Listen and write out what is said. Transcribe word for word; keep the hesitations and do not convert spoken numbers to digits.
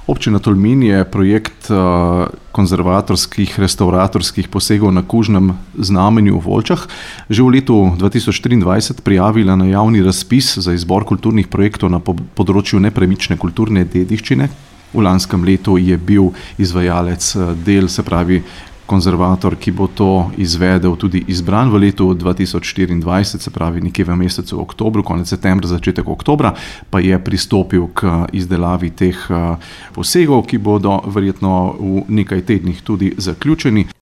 Občina Tolmin je projekt konzervatorskih, restavratorskih posegov na kužnem znamenju v Volčah že v letu dva tisoč triindvajset prijavila na javni razpis za izbor kulturnih projektov na področju nepremične kulturne dediščine. V lanskem letu je bil izvajalec del, se pravi konzervator, ki bo to izvedel, tudi izbran v letu dva tisoč štiriindvajset, se pravi nekje v mesecu oktobru, konec septembra, začetek oktobra, pa je pristopil k izdelavi teh posegov, ki bodo verjetno v nekaj tednih tudi zaključeni.